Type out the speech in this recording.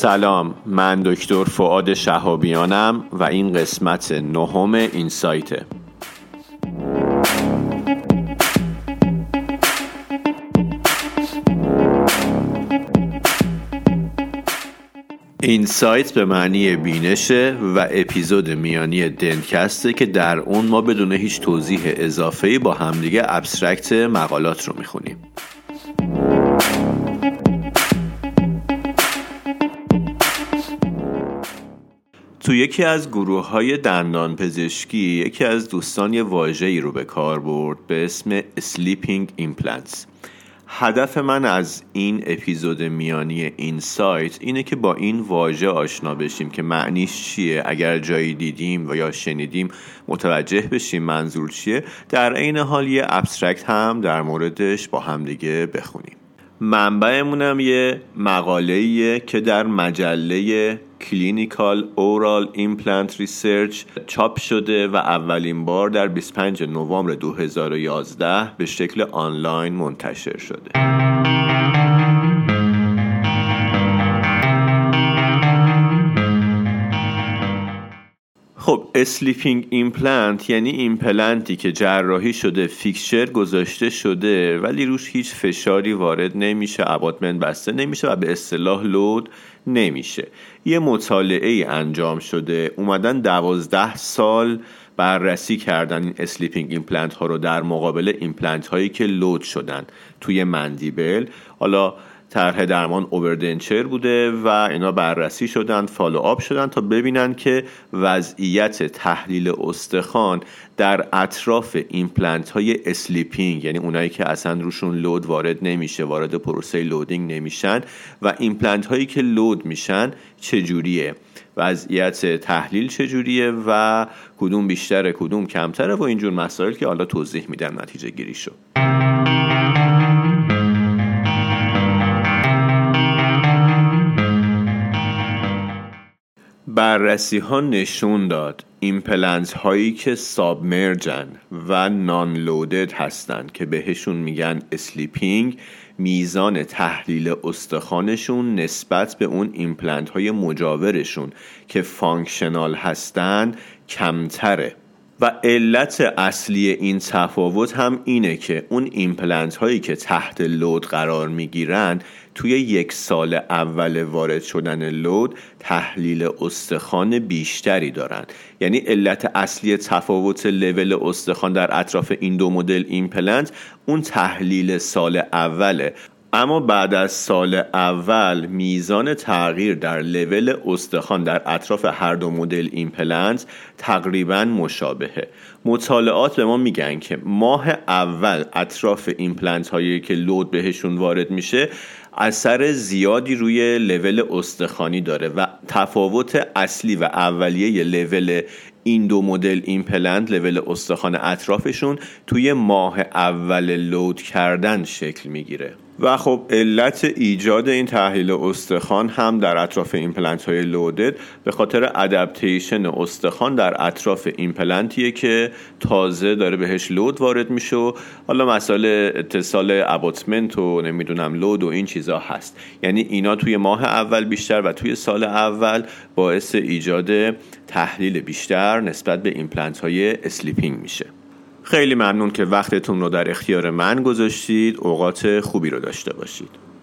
سلام، من دکتر فؤاد شهابیانم و این قسمت 9 اینسایته. اینسایت به معنی بینشه و اپیزود میانی دنتکسته که در اون ما بدون هیچ توضیح اضافه‌ای با همدیگه ابسترکت مقالات رو میخونیم. تو یکی از گروه‌های دندان پزشکی یکی از دوستان یه واژه‌ای رو به کار برد به اسم sleeping implants. هدف من از این اپیزود میانی اینسایت اینه که با این واژه آشنا بشیم که معنیش چیه، اگر جایی دیدیم و یا شنیدیم متوجه بشیم منظور چیه، در عین حال یه ابسترکت هم در موردش با هم دیگه بخونیم. منبعمونم یه مقاله‌ایه که در مجله Clinical Oral Implant Research چاپ شده و اولین بار در 25 نوامبر 2011 به شکل آنلاین منتشر شده. خب اسلیپینگ ایمپلنت یعنی ایمپلنتی که جراحی شده، فیکسچر گذاشته شده ولی روش هیچ فشاری وارد نمیشه، اباتمنت بسته نمیشه و به اصطلاح لود نمیشه. یه مطالعه انجام شده، اومدن 12 سال بررسی کردن این اسلیپینگ ایمپلنت ها رو در مقابل ایمپلنت هایی که لود شدن توی مندیبل. حالا طرح درمان اووردنچر بوده و اینا بررسی شدن، فالو آپ شدن تا ببینن که وضعیت تحلیل استخوان در اطراف ایمپلنت های اسلیپینگ، یعنی اونایی که اصلا روشون لود وارد نمیشه، وارد پروسه لودینگ نمیشن، و ایمپلنت هایی که لود میشن چجوریه، وضعیت تحلیل چجوریه و کدوم بیشتره کدوم کمتره و اینجور مسائل که حالا توضیح میدم نتیجه گیری شو. بررسی ها نشون داد ایمپلنت هایی که سابمرجن و نان لودد هستن که بهشون میگن اسلیپینگ، میزان تحلیل استخوانشون نسبت به اون ایمپلنت های مجاورشون که فانکشنال هستن کمتره. و علت اصلی این تفاوت هم اینه که اون ایمپلنت هایی که تحت لود قرار میگیرن توی 1 سال اول وارد شدن لود تحلیل استخوان بیشتری دارن. یعنی علت اصلی تفاوت لول استخوان در اطراف این دو مدل ایمپلنت اون تحلیل سال اوله. اما بعد از سال اول میزان تغییر در لول استخوان در اطراف هر دو مدل ایمپلنت تقریباً مشابهه. مطالعات به ما میگن که ماه اول اطراف ایمپلنت هایی که لود بهشون وارد میشه اثر زیادی روی لول استخوانی داره و تفاوت اصلی و اولیه لول این دو مدل ایمپلنت، لول استخوان اطرافشون، توی ماه اول لود کردن شکل میگیره. و خب علت ایجاد این تحلیل استخوان هم در اطراف ایمپلنت های لودد به خاطر ادپتیشن استخوان در اطراف ایمپلنتیه که تازه داره بهش لود وارد میشه و حالا مسئله اتصال اباتمنت و نمیدونم لود و این چیزا هست. یعنی اینا توی ماه اول بیشتر و توی سال اول باعث ایجاد تحلیل بیشتر نسبت به ایمپلنت های اسلیپینگ میشه. خیلی ممنون که وقتتون رو در اختیار من گذاشتید. اوقات خوبی رو داشته باشید.